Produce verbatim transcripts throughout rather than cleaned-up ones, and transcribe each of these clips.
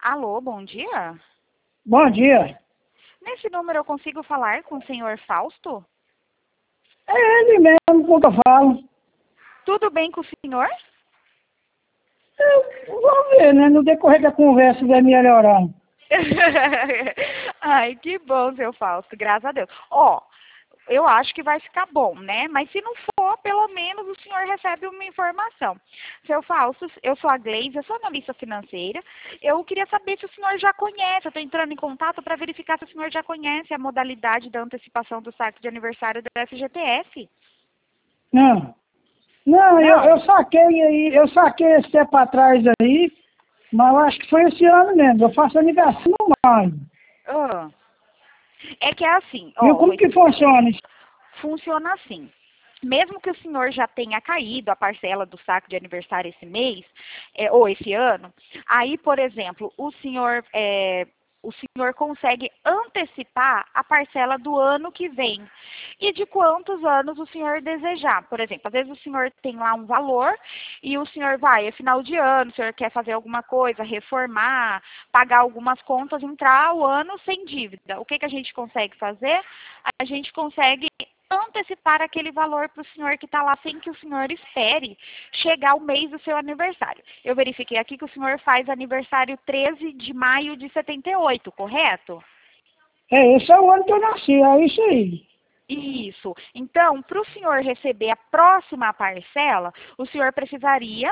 Alô, bom dia. Bom dia. Nesse número eu consigo falar com o senhor Fausto? É ele mesmo que eu falo. Tudo bem com o senhor? Eu, vamos ver, né? No decorrer da conversa vai melhorando. Ai, que bom, seu Fausto, graças a Deus. Ó, eu acho que vai ficar bom, né? Mas se não for, pelo menos o senhor recebe uma informação. Seu Fausto, eu sou a Gleise, eu sou analista financeira. Eu queria saber se o senhor já conhece, eu estou entrando em contato para verificar se o senhor já conhece a modalidade da antecipação do saque de aniversário da F G T S. Não. Não, Não? Eu, eu saquei aí, eu saquei esse tempo atrás aí, mas eu acho que foi esse ano mesmo. Eu faço aniversário no maio. Ah. É que é assim, Viu ó, como que funciona isso? funciona assim. Mesmo que o senhor já tenha caído a parcela do saque de aniversário esse mês, é, ou esse ano, aí, por exemplo, o senhor, é, o senhor consegue antecipar a parcela do ano que vem. E de quantos anos o senhor desejar. Por exemplo, às vezes o senhor tem lá um valor e o senhor vai, é final de ano, o senhor quer fazer alguma coisa, reformar, pagar algumas contas, entrar o ano sem dívida. O que, que a gente consegue fazer? A gente consegue antecipar aquele valor para o senhor que está lá sem que o senhor espere chegar o mês do seu aniversário. Eu verifiquei aqui que o senhor faz aniversário treze de maio de setenta e oito, correto? É, esse é o ano que eu nasci, é isso aí. Isso. Então, para o senhor receber a próxima parcela, o senhor precisaria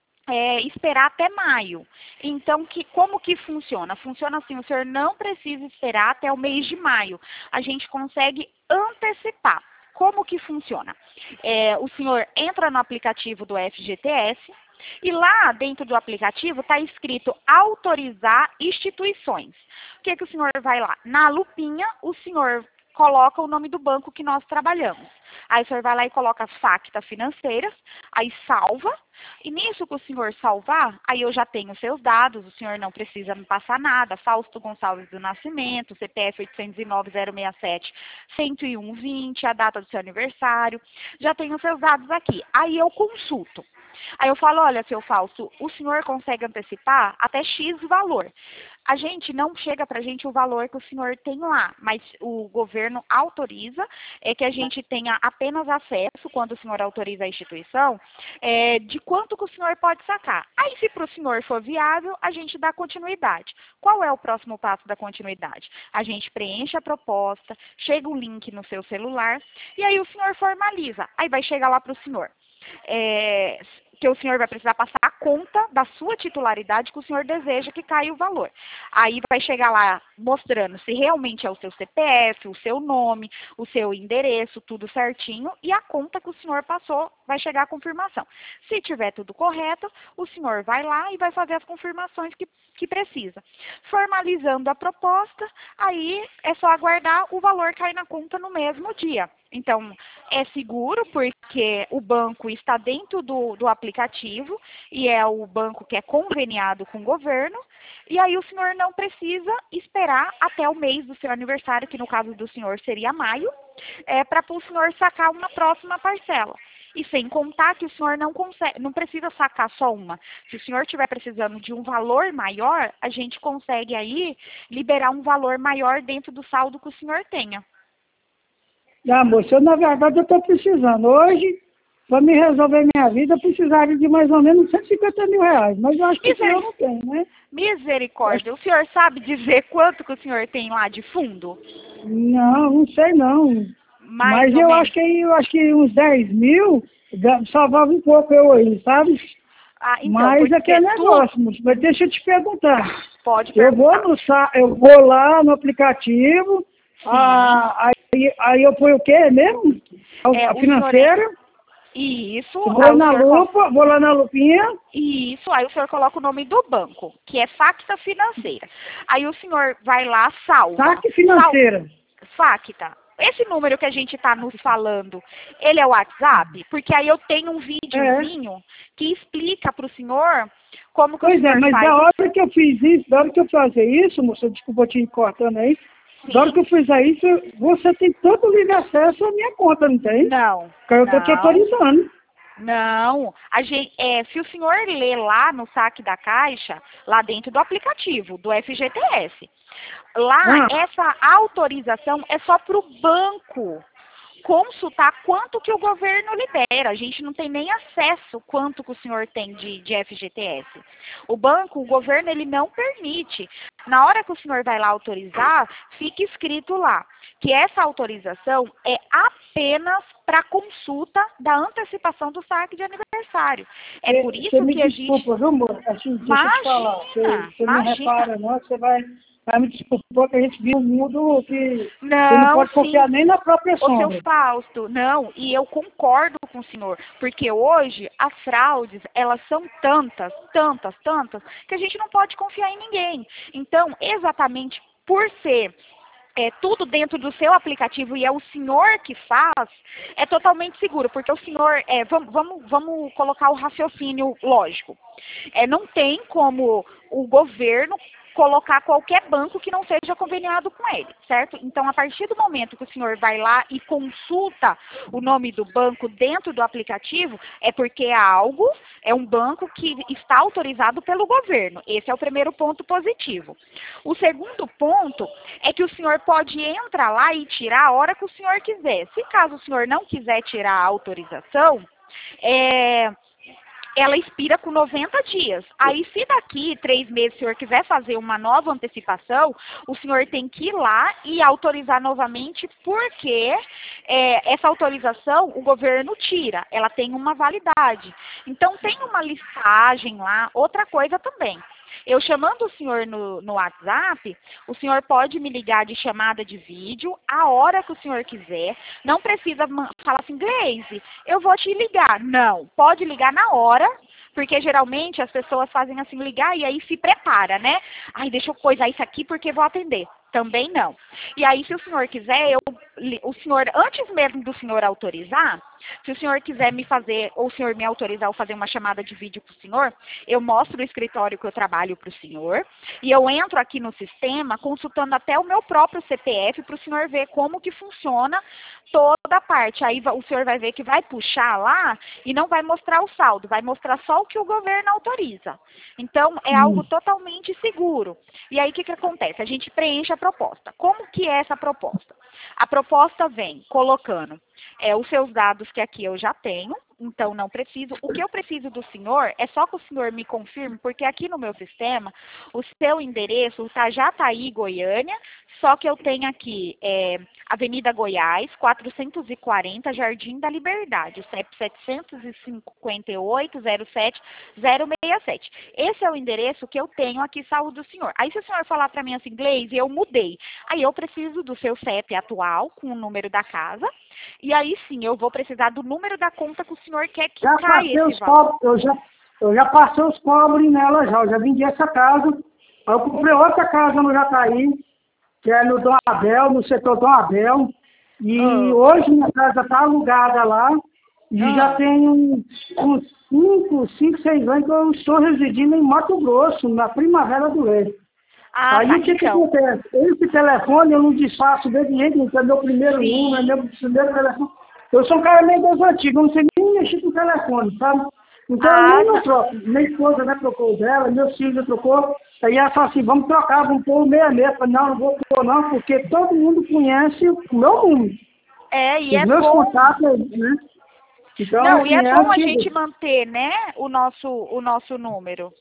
É, esperar até maio. Então, que, como que funciona? Funciona assim, o senhor não precisa esperar até o mês de maio. A gente consegue antecipar. Como que funciona? É, o senhor entra no aplicativo do F G T S e lá dentro do aplicativo está escrito autorizar instituições. O que, que o senhor vai lá? Na lupinha, o senhor coloca o nome do banco que nós trabalhamos. Aí o senhor vai lá e coloca as factas financeiras, aí salva, e nisso que o senhor salvar, aí eu já tenho seus dados, o senhor não precisa me passar nada, Fausto Gonçalves do Nascimento, C P F oitocentos e nove, zero seis sete, cento e um, vinte, a data do seu aniversário, já tenho seus dados aqui. Aí eu consulto. Aí eu falo, olha, seu Fausto, o senhor consegue antecipar até X valor. A gente não chega para a gente o valor que o senhor tem lá, mas o governo autoriza é que a gente tenha apenas acesso, quando o senhor autoriza a instituição, é, de quanto que o senhor pode sacar. Aí, se para o senhor for viável, a gente dá continuidade. Qual é o próximo passo da continuidade? A gente preenche a proposta, chega o link no seu celular, e aí o senhor formaliza. Aí vai chegar lá para o senhor. É, que o senhor vai precisar passar a conta da sua titularidade que o senhor deseja que caia o valor. Aí vai chegar lá mostrando se realmente é o seu C P F, o seu nome, o seu endereço, tudo certinho, e a conta que o senhor passou vai chegar a confirmação. Se tiver tudo correto, o senhor vai lá e vai fazer as confirmações que, que precisa. Formalizando a proposta, aí é só aguardar o valor cair na conta no mesmo dia. Então, é seguro porque o banco está dentro do, do aplicativo e é o banco que é conveniado com o governo. E aí o senhor não precisa esperar até o mês do seu aniversário, que no caso do senhor seria maio, é, para o senhor sacar uma próxima parcela. E sem contar que o senhor não, consegue, não precisa sacar só uma. Se o senhor estiver precisando de um valor maior, a gente consegue aí liberar um valor maior dentro do saldo que o senhor tenha. Ah, moça, eu, na verdade eu estou precisando. Hoje, para me resolver minha vida, eu precisaria de mais ou menos cento e cinquenta mil reais. Mas eu acho que isso eu não tenho, né? Misericórdia. O senhor sabe dizer quanto que o senhor tem lá de fundo? Não, não sei não. Mais Mas ou eu menos. acho que aí, eu acho que uns dez mil ga- salvava um pouco eu aí, sabe? Ah, então, Mas aqui é porque negócio, tu moço. Mas deixa eu te perguntar. pode Eu vou, perguntar. no, sa- eu vou lá no aplicativo, Sim. ah, aí, aí eu ponho o quê mesmo? É, A o senhor é... financeira, Isso, aí vou o na senhor colo- lupa, vou lá na lupinha. Isso, aí o senhor coloca o nome do banco, que é Facta Financeira. Aí o senhor vai lá, salva. Saque Sal... financeira. Facta. Esse número que a gente está nos falando, ele é o WhatsApp? Porque aí eu tenho um É. videozinho que explica para o senhor como que o Pois é, senhor mas faz da o... hora que eu fiz isso, da hora que eu fazer isso, moça, desculpa te cortando aí, da hora Sim. que eu fizer isso, você tem todo livre acesso à minha conta, não tem? Não, Porque eu tô te não, autorizando. Não, a gente, é, se o senhor ler lá no saque da Caixa, lá dentro do aplicativo, do F G T S, lá Ah, essa autorização é só para o banco consultar quanto que o governo libera. A gente não tem nem acesso quanto que o senhor tem de, de F G T S. O banco, o governo, ele não permite. Na hora que o senhor vai lá autorizar, fica escrito lá que essa autorização é apenas para consulta da antecipação do saque de aniversário. É por você isso me que a gente... desculpa, viu, amor? Assim, deixa eu te falar. Você, Imagina, você não imagina. repara, não, você vai, vai me desculpar que a gente vive um mundo que você não Não, pode confiar sim. nem na própria Ô, seu sombra. Fausto, não, e eu concordo com o senhor, porque hoje as fraudes, elas são tantas, tantas, tantas, que a gente não pode confiar em ninguém. Então, exatamente por ser é, tudo dentro do seu aplicativo e é o senhor que faz, é totalmente seguro, porque o senhor, é, vamos, vamos, vamos colocar o raciocínio lógico. É, não tem como o governo colocar qualquer banco que não seja conveniado com ele, certo? Então, a partir do momento que o senhor vai lá e consulta o nome do banco dentro do aplicativo, é porque é algo, é um banco que está autorizado pelo governo. Esse é o primeiro ponto positivo. O segundo ponto é que o senhor pode entrar lá e tirar a hora que o senhor quiser. Se caso o senhor não quiser tirar a autorização, é... ela expira com noventa dias. Aí, se daqui três meses o senhor quiser fazer uma nova antecipação, o senhor tem que ir lá e autorizar novamente, porque é, essa autorização o governo tira, ela tem uma validade. Então, tem uma listagem lá. Outra coisa também. Eu chamando o senhor no, no WhatsApp, o senhor pode me ligar de chamada de vídeo a hora que o senhor quiser. Não precisa falar assim, Gleise, eu vou te ligar. Não, pode ligar na hora, porque geralmente as pessoas fazem assim, ligar e aí se prepara, né? Ai, deixa eu coisar isso aqui porque vou atender. Também não. E aí, se o senhor quiser, eu, o senhor, antes mesmo do senhor autorizar, se o senhor quiser me fazer, ou o senhor me autorizar ou fazer uma chamada de vídeo para o senhor, eu mostro o escritório que eu trabalho para o senhor, e eu entro aqui no sistema consultando até o meu próprio C P F para o senhor ver como que funciona toda a parte. Aí o senhor vai ver que vai puxar lá e não vai mostrar o saldo, vai mostrar só o que o governo autoriza. Então, é algo totalmente seguro. E aí, o que que acontece? A gente preenche a proposta. Como que é essa proposta? A proposta vem colocando é, os seus dados que aqui eu já tenho, então não preciso. O que eu preciso do senhor é só que o senhor me confirme, porque aqui no meu sistema, o seu endereço tá, já está aí, Goiânia, só que eu tenho aqui é, Avenida Goiás, quatrocentos e quarenta, Jardim da Liberdade, C E P setecentos e cinquenta e oito, zero sete zero seis sete. Esse é o endereço que eu tenho aqui, saúde do senhor. Aí se o senhor falar para mim assim, Gleise, eu mudei. Aí eu preciso do seu C E P atual, com o número da casa, e aí sim, eu vou precisar do número da conta que o senhor quer que Já caia passei esse os valor. pobres, eu já, eu já passei os pobres nela já, eu já vendi essa casa. Aí eu comprei outra casa no Jataí, que é no Dom Abel, no setor Dom Abel. E Ah, hoje minha casa está alugada lá. E já ah. tem um- uns cinco, cinco, seis anos que eu estou residindo em Mato Grosso, na Primavera do Leste. Ah, Aí tá. o que que Então, acontece? Esse telefone eu não desfaço dele de jeito nenhum, que é meu primeiro número, é sim. meu primeiro telefone. Eu sou um cara meio das antigas, eu não sei nem mexer com o telefone, sabe? Então eu Ah, nem não não. troco. Minha esposa já trocou o dela, meu filho já trocou. Aí ela fala assim, vamos trocar, vamos pôr o meia meia. Eu falei, não, não vou pôr não, porque todo mundo conhece o meu número. É, e Os é meus bom. contatos, né? Então, Não, e é assim, é bom a gente antigo. manter, né, o nosso, o nosso número.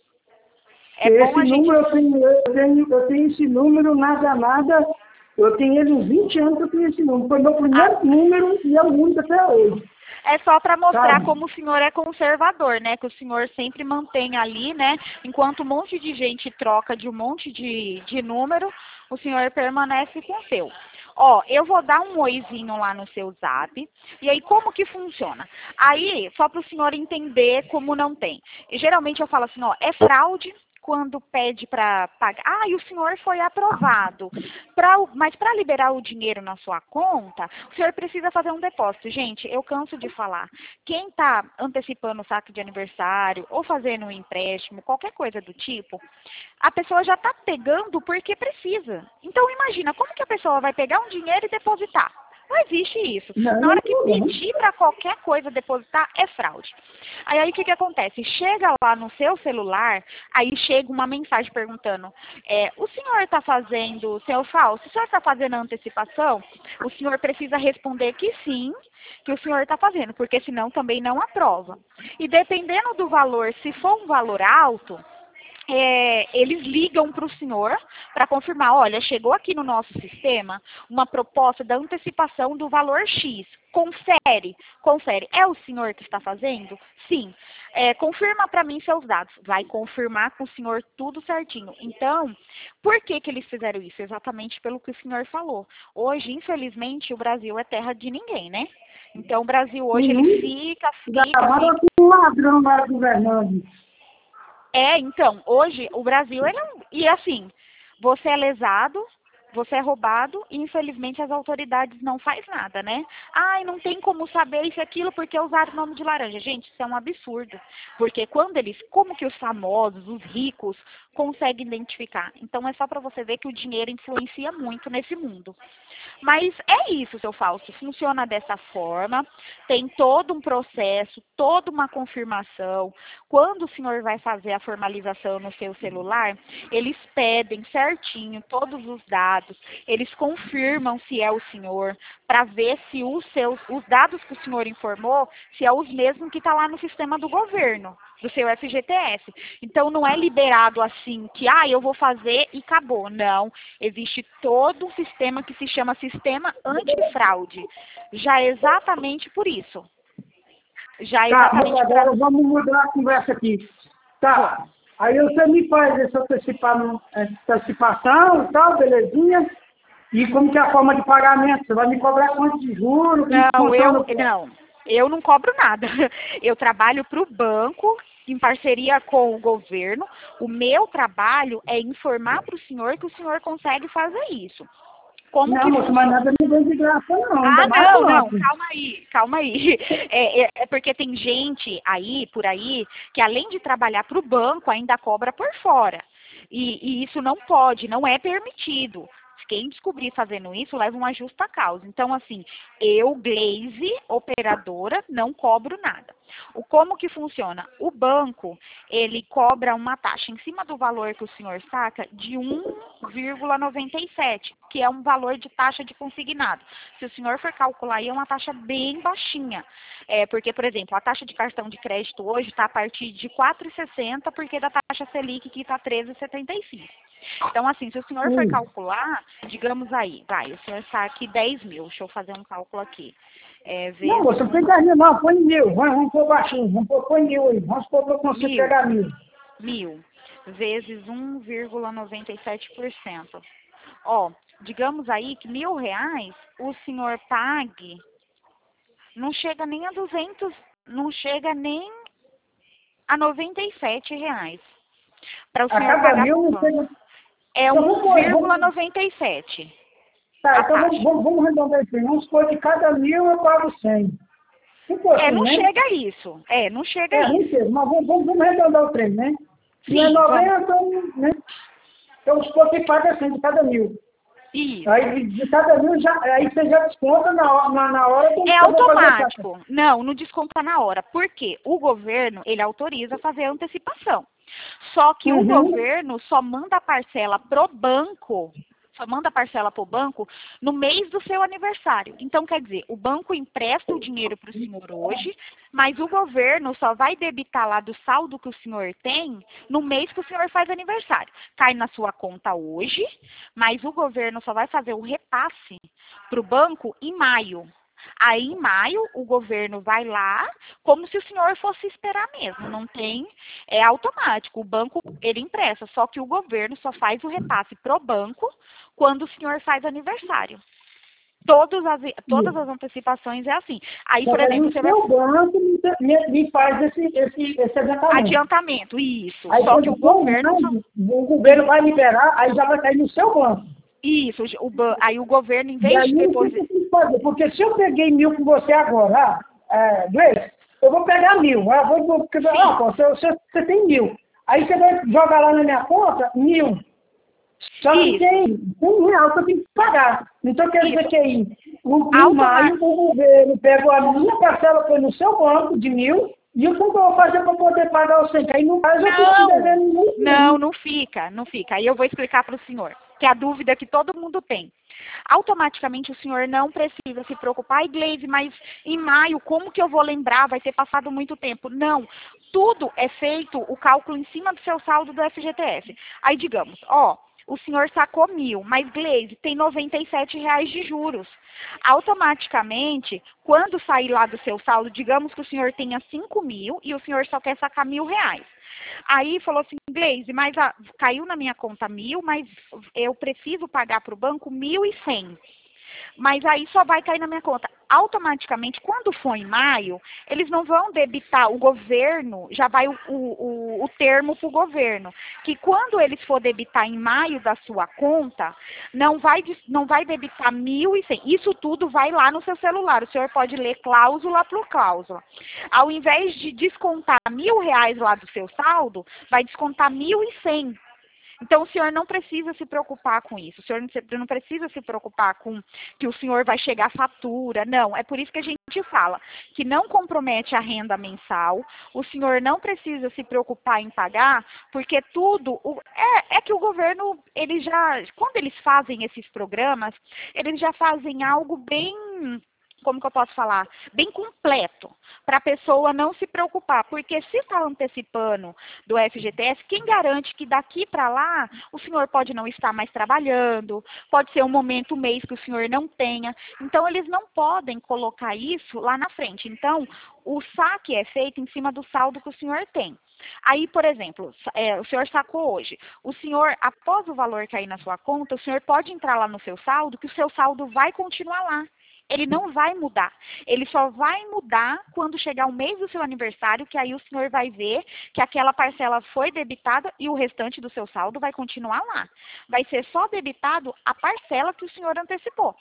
É Porque bom esse a gente... número, eu tenho, eu, tenho, eu tenho esse número, nada, nada. Eu tenho ele uns vinte anos que eu tenho esse número. Foi meu Ah, primeiro número e é o único até hoje. é só para mostrar Sabe? como o senhor é conservador, né? Que o senhor sempre mantém ali, né? Enquanto um monte de gente troca de um monte de, de número, o senhor permanece com o seu. Ó, eu vou dar um oizinho lá no seu zap. E aí, como que funciona? Aí, só para o senhor entender como não tem. E, geralmente eu falo assim, ó, é fraude quando pede para pagar. Ah, e o senhor foi aprovado. Pra, mas para liberar o dinheiro na sua conta, o senhor precisa fazer um depósito. Gente, eu canso de falar. Quem está antecipando o saque de aniversário ou fazendo um empréstimo, qualquer coisa do tipo, a pessoa já está pegando porque precisa. Então, imagina, como que a pessoa vai pegar um dinheiro e depositar? Não existe isso. Não, Na hora que não, não. pedir para qualquer coisa depositar, é fraude. Aí, aí o que, que acontece? Chega lá no seu celular, aí chega uma mensagem perguntando, é, o senhor está fazendo, seu falso, o senhor está fazendo a antecipação? O senhor precisa responder que sim, que o senhor está fazendo, porque senão também não aprova. E dependendo do valor, se for um valor alto, É, eles ligam para o senhor para confirmar, olha, chegou aqui no nosso sistema uma proposta da antecipação do valor X. Confere, confere. É o senhor que está fazendo? Sim. É, confirma para mim seus dados. Vai confirmar com o senhor tudo certinho. Então, por que que eles fizeram isso? Exatamente pelo que o senhor falou. Hoje, infelizmente, o Brasil é terra de ninguém, né? Então, o Brasil hoje, ele Uhum. fica, Já fica, acabaram fica. com um ladrão lá governando. É, então, hoje o Brasil, ele é um... E assim, você é lesado, você é roubado e infelizmente as autoridades não fazem nada, né? Ai, não tem como saber isso e aquilo porque usaram o nome de laranja. Gente, isso é um absurdo. Porque quando eles, como que os famosos, os ricos, conseguem identificar? Então é só para você ver que o dinheiro influencia muito nesse mundo. Mas é isso, seu Fausto, funciona dessa forma, tem todo um processo, toda uma confirmação. Quando o senhor vai fazer a formalização no seu celular, eles pedem certinho todos os dados, eles confirmam se é o senhor, para ver se os seus, os dados que o senhor informou, se é os mesmos que está lá no sistema do governo, do seu F G T S. Então não é liberado assim, que ah, eu vou fazer e acabou. Não, existe todo um sistema que se chama sistema antifraude. Já é exatamente por isso. Já é Tá, mas exatamente agora pra... vamos mudar a conversa aqui. Tá, aí você me faz essa antecipa- antecipação e tal, belezinha. E como que é a forma de pagamento? Você vai me cobrar quanto de juros? Como que Não, funciona? eu não. Eu não cobro nada. Eu trabalho para o banco, em parceria com o governo. O meu trabalho é informar para o senhor que o senhor consegue fazer isso. Como Não, que moço, mas funciona? nada me vem de graça, não. Ainda Ah, mais não, não, banco. calma aí, calma aí. É, é, é porque tem gente aí, por aí, que além de trabalhar para o banco, ainda cobra por fora. E, e isso não pode, não é permitido. Quem descobrir fazendo isso leva uma justa causa. Então, assim, eu, Glaze, operadora, não cobro nada. O como que funciona? O banco, ele cobra uma taxa em cima do valor que o senhor saca de um vírgula noventa e sete, que é um valor de taxa de consignado. Se o senhor for calcular aí, é uma taxa bem baixinha. É, porque, por exemplo, a taxa de cartão de crédito hoje está a partir de quatro vírgula sessenta, porque da taxa Selic que está treze vírgula setenta e cinco. Então, assim, se o senhor for Hum. calcular, digamos aí, vai, o senhor está aqui dez mil, deixa eu fazer um cálculo aqui. É, Não, vezes moço, não tem um dez mil, não. Põe mil. Vamos, vamos pôr baixinho. Vamos pôr, põe mil aí. Vamos pôr para eu conseguir mil, pegar mil. mil, vezes um vírgula noventa e sete por cento. Ó, digamos aí que mil reais o senhor pague, não chega nem a duzentos, não chega nem a noventa e sete reais. Para o A senhor cada pagar mil para o não banco. chega. É Então vamos pôr. um vírgula Vamos... noventa e sete Tá, a então vamos, taxa. vamos, vamos arredondar isso aí. Vamos supor que cada mil eu pago cem. Ficou É, assim, não né? chega a isso. É, não chega a É, não isso. sei, mas vamos, vamos, vamos arredondar o trem, né? Se é Sim, vamos. noventa, né? Então supor que paga cem de cada mil. Isso. Aí de cada mil, já, aí você já desconta na hora, na, na hora que É eu vou fazer a taxa. automático. Não, não desconta na hora. Por quê? O governo, ele autoriza fazer a antecipação. Só que o Uhum. governo só manda a parcela pro banco, só manda a parcela pro banco no mês do seu aniversário. Então, quer dizer, o banco empresta o dinheiro para o senhor hoje, mas o governo só vai debitar lá do saldo que o senhor tem no mês que o senhor faz aniversário. Cai na sua conta hoje, mas o governo só vai fazer o repasse para o banco em maio. Aí, em maio, o governo vai lá, como se o senhor fosse esperar mesmo. Não tem, é automático. O banco, ele empresta, só que o governo só faz o repasse pro banco quando o senhor faz aniversário. Todas as, todas as antecipações é assim. Aí, por Então, aí exemplo, o você vai... seu banco me, me, me faz esse, esse, esse adiantamento. Adiantamento, isso. Aí Só quando que o for governo... só- mais, o governo vai liberar, aí já vai cair no seu banco. Isso, o, ban- aí o governo, em E vez aí de o que você depositar... tem que fazer? Porque se eu peguei mil com você agora, ah, é, Gleice, eu vou pegar mil. Ah, vou, vou, porque, ah, pô, você, você, você tem mil. Aí você vai jogar lá na minha conta, mil. Só que Isso. tem um real que eu tenho que pagar. Então quer dizer Isso. que aí, o, no Automa- maio, o governo pegou a minha parcela, foi no seu banco de mil, e eu como que eu vou fazer para poder pagar os cem? Aí no caso eu fico devendo Não, muito. não, não fica, não fica. Aí eu vou explicar para o senhor, que é a dúvida que todo mundo tem. Automaticamente o senhor não precisa se preocupar, ai, Gleise, mas em maio, como que eu vou lembrar? Vai ter passado muito tempo. Não, tudo é feito, o cálculo em cima do seu saldo do F G T S. Aí digamos, ó, o senhor sacou mil, mas Gleise, tem noventa e sete reais de juros. Automaticamente, quando sair lá do seu saldo, digamos que o senhor tenha cinco mil e o senhor só quer sacar mil reais. Aí falou assim, Gleise, mas a, caiu na minha conta mil, mas eu preciso pagar para o banco mil e cem. Mas aí só vai cair na minha conta. Automaticamente, quando for em maio, eles não vão debitar, o governo, já vai o, o, o termo para o governo, que quando eles for debitar em maio da sua conta, não vai, não vai debitar mil e cem. Isso tudo vai lá no seu celular. O senhor pode ler cláusula por cláusula. Ao invés de descontar mil reais lá do seu saldo, vai descontar mil e cem. Então, o senhor não precisa se preocupar com isso. O senhor não precisa se preocupar com que o senhor vai chegar à fatura. Não, é por isso que a gente fala que não compromete a renda mensal. O senhor não precisa se preocupar em pagar, porque tudo... É, é que o governo, ele já... Quando eles fazem esses programas, eles já fazem algo bem... Como que eu posso falar? Bem completo, para a pessoa não se preocupar. Porque se está antecipando do F G T S, quem garante que daqui para lá o senhor pode não estar mais trabalhando, pode ser um momento, um mês que o senhor não tenha. Então, eles não podem colocar isso lá na frente. Então, o saque é feito em cima do saldo que o senhor tem. Aí, por exemplo, é, o senhor sacou hoje. O senhor, após o valor cair na sua conta, o senhor pode entrar lá no seu saldo, que o seu saldo vai continuar lá. Ele não vai mudar. Ele só vai mudar quando chegar o mês do seu aniversário, que aí o senhor vai ver que aquela parcela foi debitada e o restante do seu saldo vai continuar lá. Vai ser só debitado a parcela que o senhor antecipou.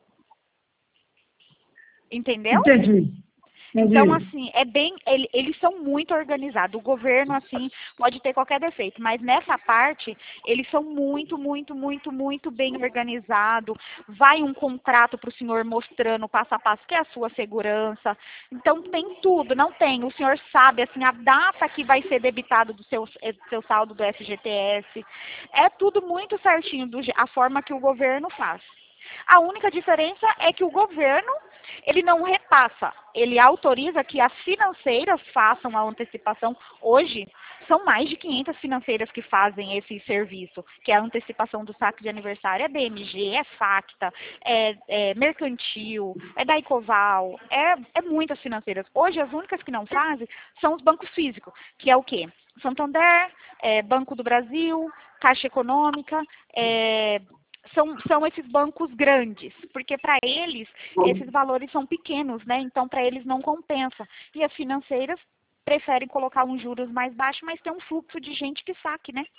Entendeu? Entendi. Entendi. Então, assim, é bem, ele, eles são muito organizados. O governo, assim, pode ter qualquer defeito, mas nessa parte, eles são muito, muito, muito, muito bem organizados. Vai um contrato para o senhor mostrando passo a passo que é a sua segurança. Então, tem tudo, não tem. O senhor sabe, assim, a data que vai ser debitado do seu, do seu saldo do F G T S. É tudo muito certinho, do, a forma que o governo faz. A única diferença é que o governo, ele não repassa, ele autoriza que as financeiras façam a antecipação. Hoje, são mais de quinhentas financeiras que fazem esse serviço, que é a antecipação do saque de aniversário. É B M G, é Facta, é, é Mercantil, é Daicoval, é, é muitas financeiras. Hoje, as únicas que não fazem são os bancos físicos, que é o quê? Santander, é, Banco do Brasil, Caixa Econômica, é... São, são esses bancos grandes, porque para eles, esses valores são pequenos, né? Então, para eles não compensa. E as financeiras preferem colocar uns juros mais baixos, mas tem um fluxo de gente que saque, né?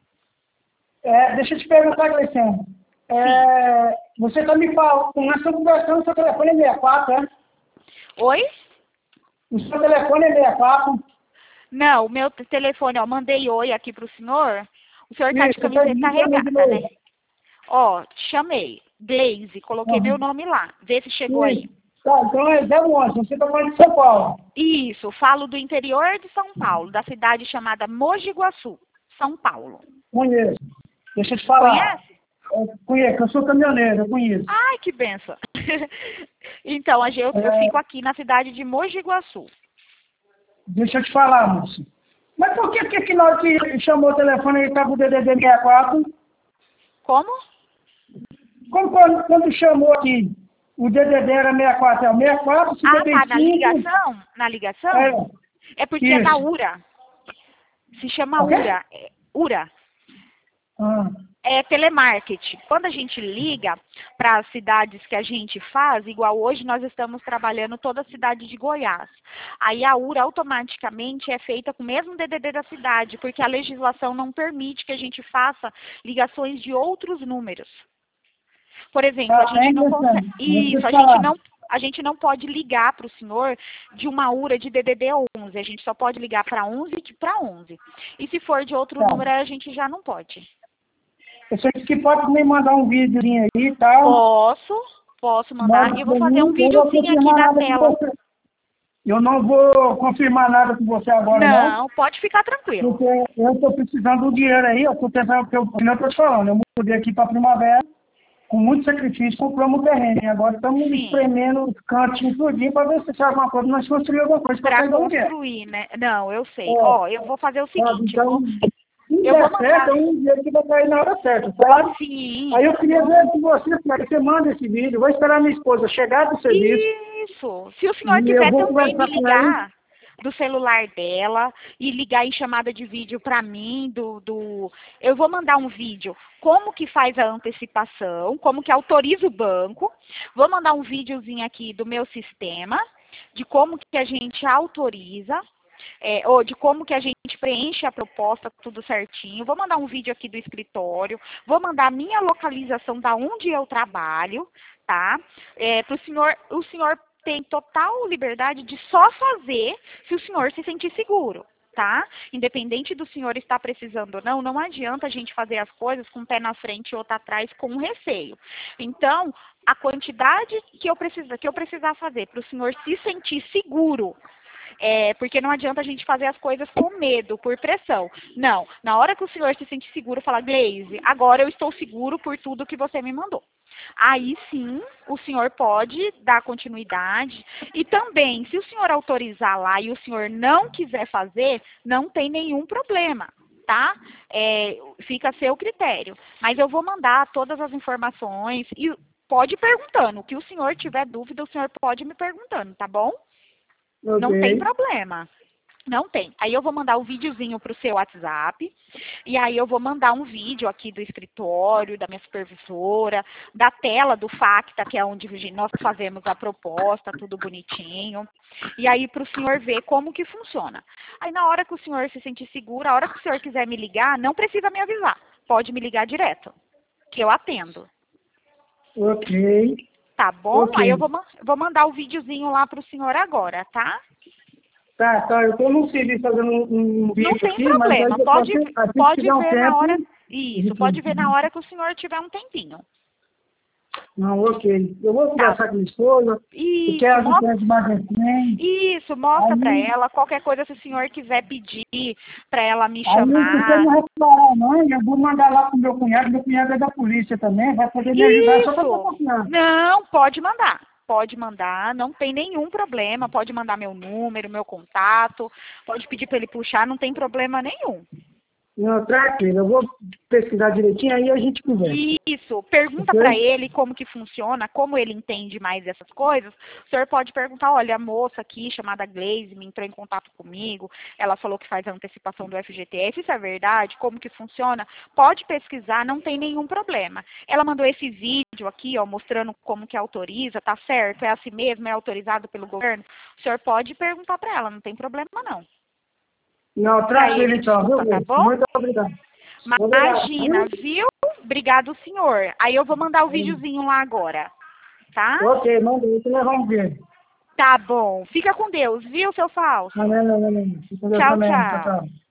É, deixa eu te perguntar, Gleiciane. É, você está me falando, nós estamos conversando, o seu telefone é sessenta e quatro, é? Oi? O seu telefone é sessenta e quatro? Não, o meu telefone, ó, mandei oi aqui para o senhor. O senhor está de Isso, tá camiseta digitando de carregada, novo. né? Ó, chamei, Gleise, coloquei meu Uhum. nome lá. Vê se chegou aí. Tá, então é zero onze, você está falando de São Paulo. Isso, falo do interior de São Paulo, da cidade chamada Mogi Guaçu, São Paulo. Conheço. Deixa eu te falar. Conhece? Eu conheço, eu sou caminhoneiro, eu conheço. Ai, que benção. Então, a gente- eu, eu É, fico aqui na cidade de Mogi Guaçu. deixa eu te falar, moço. Mas por que que, que na hora que chamou o telefone aí estava o D D D sessenta e quatro? Como? Como quando, quando chamou aqui, o D D D era sessenta e quatro, é o sessenta e quatro, Ah, tá, cinquenta na e cinco... ligação? Na ligação? É, É porque é da isso. URA. Se chama O quê? URA. É, URA. Ah, É telemarketing. Quando a gente liga para as cidades que a gente faz, igual hoje nós estamos trabalhando toda a cidade de Goiás. Aí a URA automaticamente é feita com o mesmo D D D da cidade, porque a legislação não permite que a gente faça ligações de outros números. Por exemplo, a tá, gente hein, não consegue. Alessandro? Deixa eu Isso, te a gente falar. não. A gente não pode ligar para o senhor de uma URA de D D D onze. A gente só pode ligar para onze para onze. E se for de outro Tá. número, a gente já não pode. Você disse que pode me mandar um videozinho aí e tal. Posso, posso mandar. Mas E eu vou fazer um eu não vou videozinho aqui confirmar da nada com tela. você. Eu não vou confirmar nada com você agora, não. Não, pode ficar tranquilo. Porque eu estou precisando do dinheiro aí, eu estou tentando, porque eu, como eu estou te falando, eu mudei aqui para Primavera, com muito sacrifício, compramos o terreno, e agora estamos Sim. espremendo os cantinhos tudinho para ver se sai alguma coisa, nós construir alguma coisa para Para pegar um dinheiro. construir, né? Não, eu sei. É, Ó, eu vou fazer o sabe? seguinte, eu Então, vou, se eu vou der certo, mandar. é um dinheiro que vai cair na hora certa, sabe? Sim. Aí eu queria ver com você, como é que você manda esse vídeo, vou esperar minha esposa chegar do serviço, Isso. Se o senhor e eu quiser vou também me conversar com ela. ligar do celular dela e ligar em chamada de vídeo para mim, do, do, eu vou mandar um vídeo como que faz a antecipação, como que autoriza o banco, vou mandar um videozinho aqui do meu sistema, de como que a gente autoriza, é, ou de como que a gente preenche a proposta, tudo certinho. Vou mandar um vídeo aqui do escritório, vou mandar a minha localização da onde eu trabalho, tá? É, pro senhor, o senhor tem total liberdade de só fazer se o senhor se sentir seguro, tá? Independente do senhor estar precisando ou não, não adianta a gente fazer as coisas com um pé na frente e outro atrás com receio. Então, a quantidade que eu precisar, que eu precisar fazer para o senhor se sentir seguro, é, porque não adianta a gente fazer as coisas com medo, por pressão. Não, na hora que o senhor se sentir seguro, fala, Gleise, agora eu estou seguro por tudo que você me mandou. Aí sim, o senhor pode dar continuidade. E também, se o senhor autorizar lá e o senhor não quiser fazer, não tem nenhum problema, tá? É, fica a seu critério. Mas eu vou mandar todas as informações e pode ir perguntando. O que o senhor tiver dúvida, o senhor pode me perguntando, tá bom? Okay. Não tem problema. Não tem. Aí eu vou mandar o videozinho para o seu WhatsApp. E aí eu vou mandar um vídeo aqui do escritório, da minha supervisora, da tela do Facta, que é onde nós fazemos a proposta, tudo bonitinho. E aí para o senhor ver como que funciona. Aí na hora que o senhor se sentir seguro, a hora que o senhor quiser me ligar, não precisa me avisar. Pode me ligar direto, que eu atendo. Ok. Tá bom? Okay. Aí eu vou, vou mandar o videozinho lá para o senhor agora, tá? Tá, tá, eu estou no serviço fazendo um, um vídeo Não tem aqui, problema, mas pode, assim, assim pode tiver um ver tempo, na hora. Isso, gente... pode ver na hora que o senhor tiver um tempinho. Não, ok. Eu vou Tá. conversar com minha esposa, Isso, porque ela mostra, de mais assim. isso, mostra Aí, pra ela. Qualquer coisa, se o senhor quiser pedir pra ela me aí se você chamar. não reparar, não, eu vou mandar lá pro meu cunhado, meu cunhado é da polícia também, vai poder me ajudar só para confiar. Não, pode mandar. Pode mandar, não tem nenhum problema. Pode mandar meu número, meu contato. Pode pedir para ele puxar, não tem problema nenhum. Não, tranquilo, eu vou pesquisar direitinho, aí a gente conversa. Isso, pergunta Okay? para ele como que funciona, como ele entende mais essas coisas. O senhor pode perguntar, olha, a moça aqui chamada Gleise me entrou em contato comigo, ela falou que faz a antecipação do F G T S, isso é verdade? Como que funciona? Pode pesquisar, não tem nenhum problema. Ela mandou esse vídeo aqui, ó, mostrando como que autoriza, tá certo? É assim mesmo, é autorizado pelo governo? O senhor pode perguntar para ela, não tem problema não. Não, tranquilo então, viu, tá bom? Muito obrigado. Imagina, obrigado. viu? Obrigado, senhor. Aí eu vou mandar o videozinho lá agora, tá? Ok, manda isso, nós vamos ver. Tá bom. Fica com Deus, viu, seu Fausto? Não, não, não, não. Tchau, tchau. tchau.